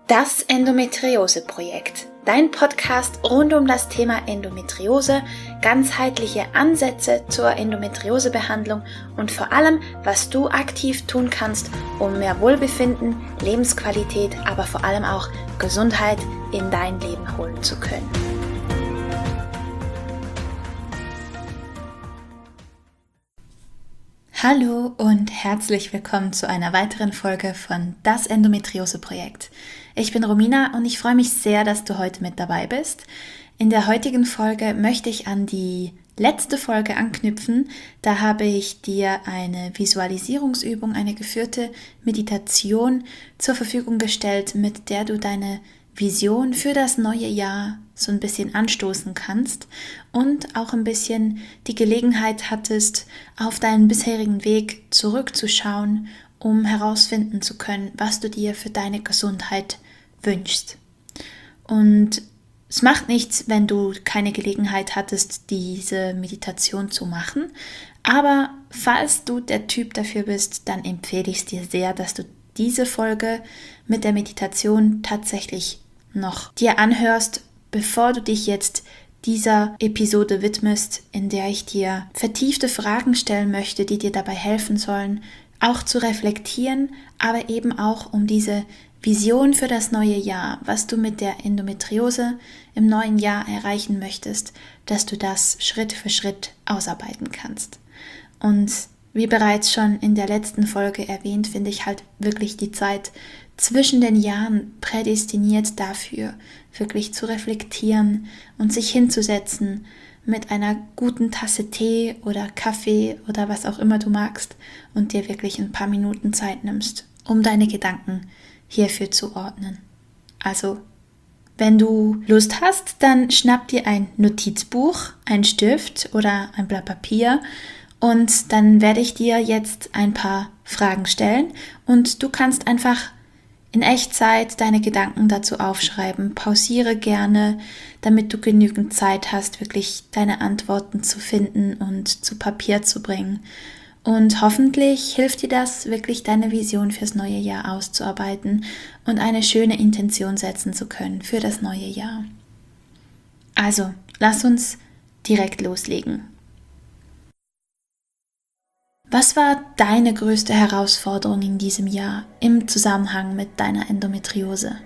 Das Endometriose-Projekt, dein Podcast rund um das Thema Endometriose, ganzheitliche Ansätze zur Endometriosebehandlung und vor allem, was du aktiv tun kannst, um mehr Wohlbefinden, Lebensqualität, aber vor allem auch Gesundheit in dein Leben holen zu können. Hallo und herzlich willkommen zu einer weiteren Folge von Das Endometriose-Projekt. Ich bin Romina und ich freue mich sehr, dass du heute mit dabei bist. In der heutigen Folge möchte ich an die letzte Folge anknüpfen. Da habe ich dir eine Visualisierungsübung, eine geführte Meditation zur Verfügung gestellt, mit der du deine Vision für das neue Jahr so ein bisschen anstoßen kannst und auch ein bisschen die Gelegenheit hattest, auf deinen bisherigen Weg zurückzuschauen, um herausfinden zu können, was du dir für deine Gesundheit wünschst. Und es macht nichts, wenn du keine Gelegenheit hattest, diese Meditation zu machen, aber falls du der Typ dafür bist, dann empfehle ich es dir sehr, dass du diese Folge mit der Meditation tatsächlich noch dir anhörst, bevor du dich jetzt dieser Episode widmest, in der ich dir vertiefte Fragen stellen möchte, die dir dabei helfen sollen, auch zu reflektieren, aber eben auch um diese Vision für das neue Jahr, was du mit der Endometriose im neuen Jahr erreichen möchtest, dass du das Schritt für Schritt ausarbeiten kannst. Und wie bereits schon in der letzten Folge erwähnt, finde ich halt wirklich die Zeit zwischen den Jahren prädestiniert dafür, wirklich zu reflektieren und sich hinzusetzen mit einer guten Tasse Tee oder Kaffee oder was auch immer du magst und dir wirklich ein paar Minuten Zeit nimmst, um deine Gedanken hierfür zu ordnen. Also, wenn du Lust hast, dann schnapp dir ein Notizbuch, einen Stift oder ein Blatt Papier und dann werde ich dir jetzt ein paar Fragen stellen und du kannst einfach in Echtzeit deine Gedanken dazu aufschreiben. Pausiere gerne, damit du genügend Zeit hast, wirklich deine Antworten zu finden und zu Papier zu bringen. Und hoffentlich hilft dir das, wirklich deine Vision fürs neue Jahr auszuarbeiten und eine schöne Intention setzen zu können für das neue Jahr. Also, lass uns direkt loslegen. Was war deine größte Herausforderung in diesem Jahr im Zusammenhang mit deiner Endometriose?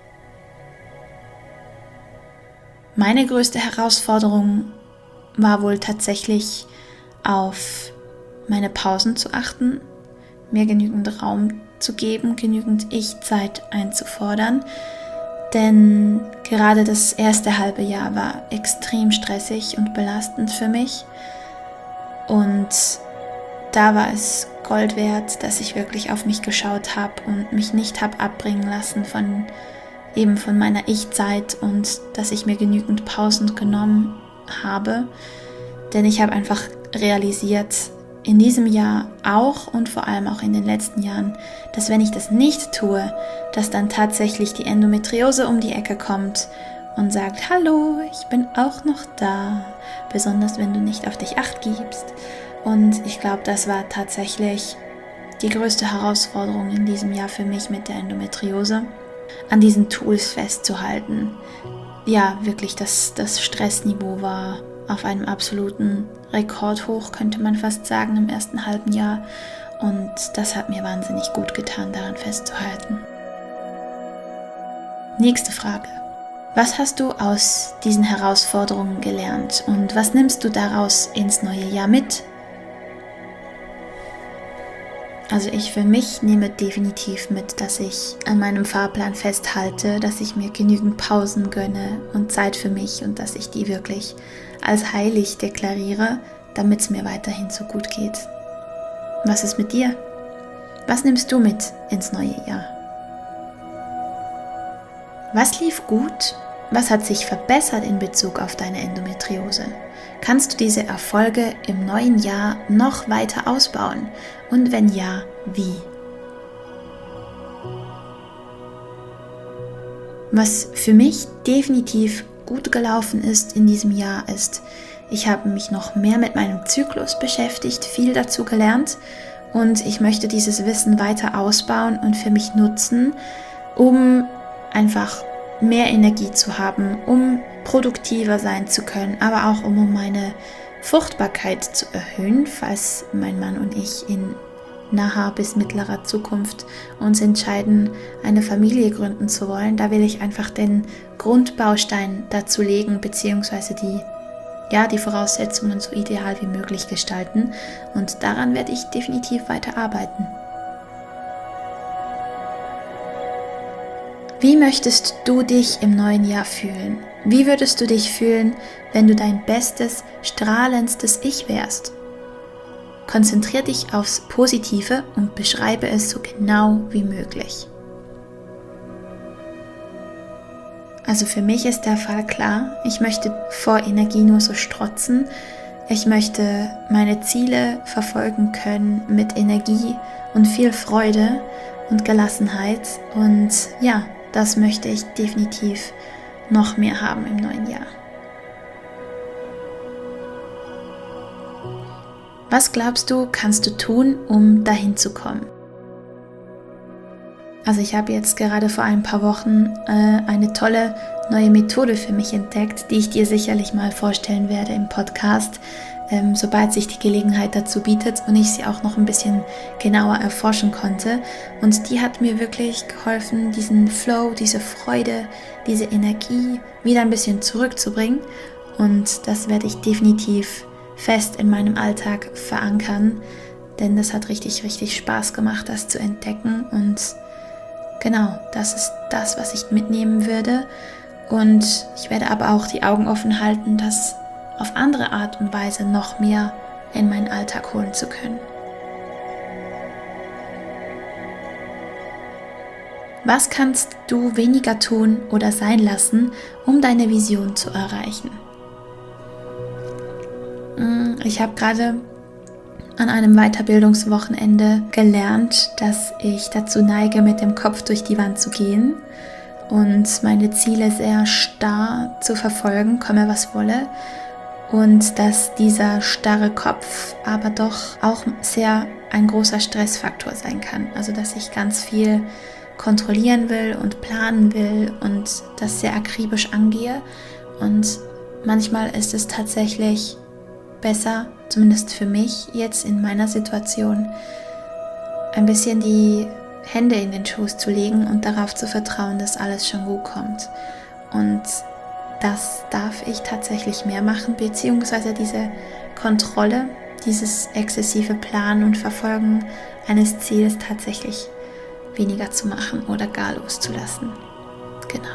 Meine größte Herausforderung war wohl tatsächlich, auf meine Pausen zu achten, mir genügend Raum zu geben, genügend Ich-Zeit einzufordern, denn gerade das erste halbe Jahr war extrem stressig und belastend für mich und da war es Gold wert, dass ich wirklich auf mich geschaut habe und mich nicht habe abbringen lassen von meiner Ich-Zeit und dass ich mir genügend Pausen genommen habe. Denn ich habe einfach realisiert, in diesem Jahr auch und vor allem auch in den letzten Jahren, dass wenn ich das nicht tue, dass dann tatsächlich die Endometriose um die Ecke kommt und sagt, hallo, ich bin auch noch da, besonders wenn du nicht auf dich Acht gibst. Und ich glaube, das war tatsächlich die größte Herausforderung in diesem Jahr für mich mit der Endometriose, an diesen Tools festzuhalten. Ja, wirklich, das Stressniveau war auf einem absoluten Rekordhoch, könnte man fast sagen, im ersten halben Jahr. Und das hat mir wahnsinnig gut getan, daran festzuhalten. Nächste Frage. Was hast du aus diesen Herausforderungen gelernt und was nimmst du daraus ins neue Jahr mit? Also ich für mich nehme definitiv mit, dass ich an meinem Fahrplan festhalte, dass ich mir genügend Pausen gönne und Zeit für mich und dass ich die wirklich als heilig deklariere, damit es mir weiterhin so gut geht. Was ist mit dir? Was nimmst du mit ins neue Jahr? Was lief gut? Was hat sich verbessert in Bezug auf deine Endometriose? Kannst du diese Erfolge im neuen Jahr noch weiter ausbauen? Und wenn ja, wie? Was für mich definitiv gut gelaufen ist in diesem Jahr ist, ich habe mich noch mehr mit meinem Zyklus beschäftigt, viel dazu gelernt und ich möchte dieses Wissen weiter ausbauen und für mich nutzen, um einfach mehr Energie zu haben, um produktiver sein zu können, aber auch um meine Fruchtbarkeit zu erhöhen, falls mein Mann und ich in naher bis mittlerer Zukunft uns entscheiden, eine Familie gründen zu wollen. Da will ich einfach den Grundbaustein dazu legen, beziehungsweise die Voraussetzungen so ideal wie möglich gestalten. Und daran werde ich definitiv weiter arbeiten. Wie möchtest du dich im neuen Jahr fühlen? Wie würdest du dich fühlen, wenn du dein bestes, strahlendstes Ich wärst? Konzentriere dich aufs Positive und beschreibe es so genau wie möglich. Also für mich ist der Fall klar, ich möchte vor Energie nur so strotzen. Ich möchte meine Ziele verfolgen können mit Energie und viel Freude und Gelassenheit. Und ja, das möchte ich definitiv noch mehr haben im neuen Jahr. Was glaubst du, kannst du tun, um dahin zu kommen? Also ich habe jetzt gerade vor ein paar Wochen eine tolle neue Methode für mich entdeckt, die ich dir sicherlich mal vorstellen werde im Podcast, sobald sich die Gelegenheit dazu bietet und ich sie auch noch ein bisschen genauer erforschen konnte. Und die hat mir wirklich geholfen, diesen Flow, diese Freude, diese Energie wieder ein bisschen zurückzubringen. Und das werde ich definitiv fest in meinem Alltag verankern, denn das hat richtig, richtig Spaß gemacht, das zu entdecken. Und genau, das ist das, was ich mitnehmen würde. Und ich werde aber auch die Augen offen halten, das auf andere Art und Weise noch mehr in meinen Alltag holen zu können. Was kannst du weniger tun oder sein lassen, um deine Vision zu erreichen? Ich habe gerade an einem Weiterbildungswochenende gelernt, dass ich dazu neige, mit dem Kopf durch die Wand zu gehen und meine Ziele sehr starr zu verfolgen, komme was wolle. Und dass dieser starre Kopf aber doch auch sehr ein großer Stressfaktor sein kann. Also dass ich ganz viel kontrollieren will und planen will und das sehr akribisch angehe. Und manchmal ist es tatsächlich besser, zumindest für mich jetzt in meiner Situation, ein bisschen die Hände in den Schoß zu legen und darauf zu vertrauen, dass alles schon gut kommt. Und das darf ich tatsächlich mehr machen, beziehungsweise diese Kontrolle, dieses exzessive Planen und Verfolgen eines Ziels tatsächlich weniger zu machen oder gar loszulassen. Genau.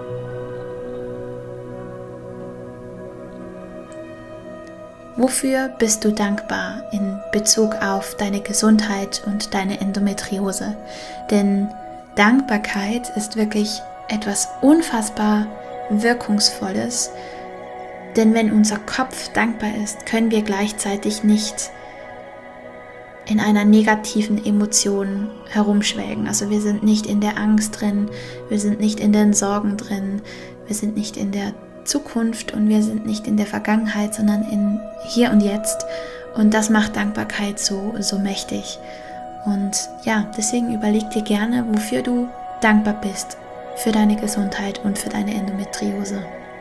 Wofür bist du dankbar in Bezug auf deine Gesundheit und deine Endometriose? Denn Dankbarkeit ist wirklich etwas unfassbar Wirkungsvolles. Denn wenn unser Kopf dankbar ist, können wir gleichzeitig nicht in einer negativen Emotion herumschwelgen. Also wir sind nicht in der Angst drin, wir sind nicht in den Sorgen drin, wir sind nicht in der Zukunft und wir sind nicht in der Vergangenheit, sondern in hier und jetzt. Und das macht Dankbarkeit so mächtig. Und ja, deswegen überleg dir gerne, wofür du dankbar bist für deine Gesundheit und für deine Endometriose.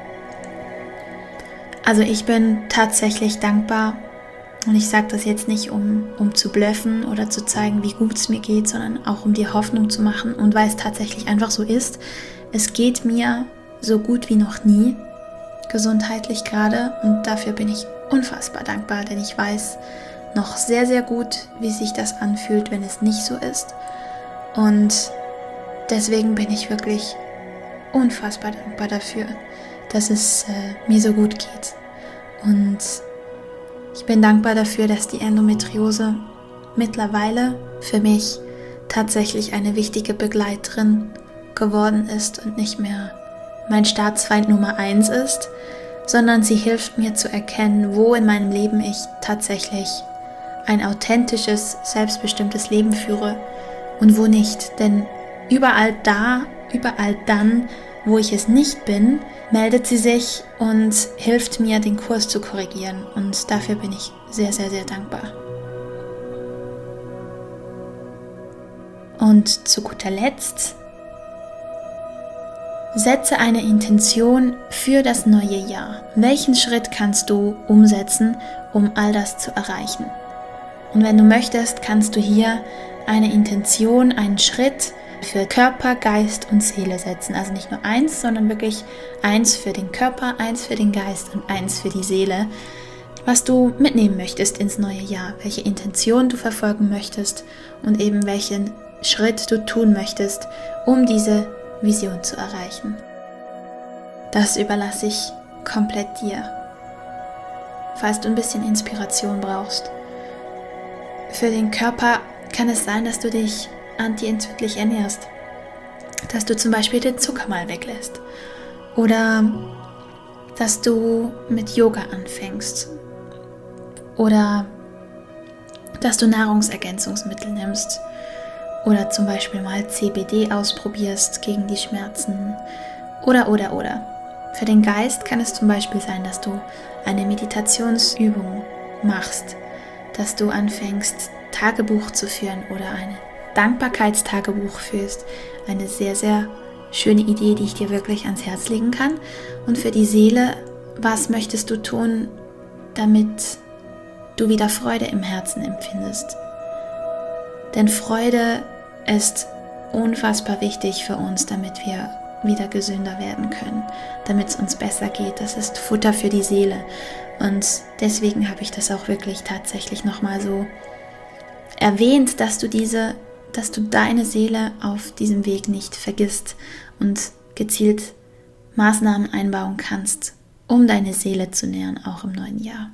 Also ich bin tatsächlich dankbar und ich sage das jetzt nicht, um zu bluffen oder zu zeigen, wie gut es mir geht, sondern auch um dir Hoffnung zu machen und weil es tatsächlich einfach so ist. Es geht mir so gut wie noch nie, gesundheitlich gerade, und dafür bin ich unfassbar dankbar, denn ich weiß noch sehr, sehr gut, wie sich das anfühlt, wenn es nicht so ist. Und deswegen bin ich wirklich unfassbar dankbar dafür, dass es mir so gut geht. Und ich bin dankbar dafür, dass die Endometriose mittlerweile für mich tatsächlich eine wichtige Begleiterin geworden ist und nicht mehr mein Staatsfeind Nummer 1 ist, sondern sie hilft mir zu erkennen, wo in meinem Leben ich tatsächlich ein authentisches, selbstbestimmtes Leben führe und wo nicht. Denn überall dann, wo ich es nicht bin, meldet sie sich und hilft mir, den Kurs zu korrigieren. Und dafür bin ich sehr, sehr, sehr dankbar. Und zu guter Letzt Setze eine Intention für das neue Jahr. Welchen Schritt kannst du umsetzen, um all das zu erreichen? Und wenn du möchtest, kannst du hier eine Intention, einen Schritt für Körper, Geist und Seele setzen. Also nicht nur eins, sondern wirklich eins für den Körper, eins für den Geist und eins für die Seele. Was du mitnehmen möchtest ins neue Jahr, welche Intention du verfolgen möchtest und eben welchen Schritt du tun möchtest, um diese Vision zu erreichen. Das überlasse ich komplett dir. Falls du ein bisschen Inspiration brauchst. Für den Körper kann es sein, dass du dich anti-entzündlich ernährst. Dass du zum Beispiel den Zucker mal weglässt. Oder dass du mit Yoga anfängst. Oder dass du Nahrungsergänzungsmittel nimmst. Oder zum Beispiel mal CBD ausprobierst gegen die Schmerzen. Oder. Für den Geist kann es zum Beispiel sein, dass du eine Meditationsübung machst. Dass du anfängst, Tagebuch zu führen oder ein Dankbarkeitstagebuch führst. Eine sehr, sehr schöne Idee, die ich dir wirklich ans Herz legen kann. Und für die Seele, was möchtest du tun, damit du wieder Freude im Herzen empfindest? Denn Freude ist unfassbar wichtig für uns, damit wir wieder gesünder werden können, damit es uns besser geht. Das ist Futter für die Seele. Und deswegen habe ich das auch wirklich tatsächlich nochmal so erwähnt, dass du deine Seele auf diesem Weg nicht vergisst und gezielt Maßnahmen einbauen kannst, um deine Seele zu nähren, auch im neuen Jahr.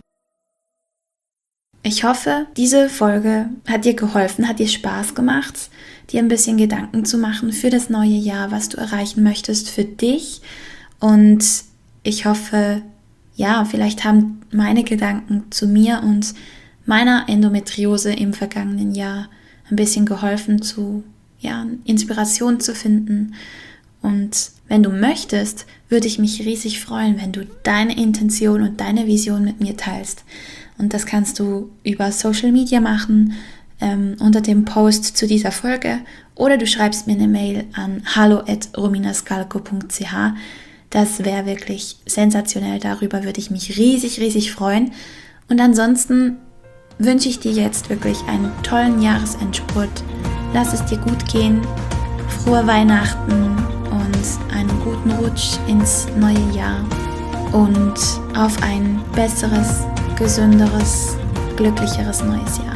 Ich hoffe, diese Folge hat dir geholfen, hat dir Spaß gemacht, dir ein bisschen Gedanken zu machen für das neue Jahr, was du erreichen möchtest für dich. Und ich hoffe, ja, vielleicht haben meine Gedanken zu mir und meiner Endometriose im vergangenen Jahr ein bisschen geholfen, Inspiration zu finden. Und wenn du möchtest, würde ich mich riesig freuen, wenn du deine Intention und deine Vision mit mir teilst. Und das kannst du über Social Media machen, unter dem Post zu dieser Folge, oder du schreibst mir eine Mail an hallo@rominascalco.ch. Das wäre wirklich sensationell, darüber würde ich mich riesig, riesig freuen. Und ansonsten wünsche ich dir jetzt wirklich einen tollen Jahresendspurt. Lass es dir gut gehen, frohe Weihnachten und einen guten Rutsch ins neue Jahr und auf ein besseres, gesünderes, glücklicheres neues Jahr.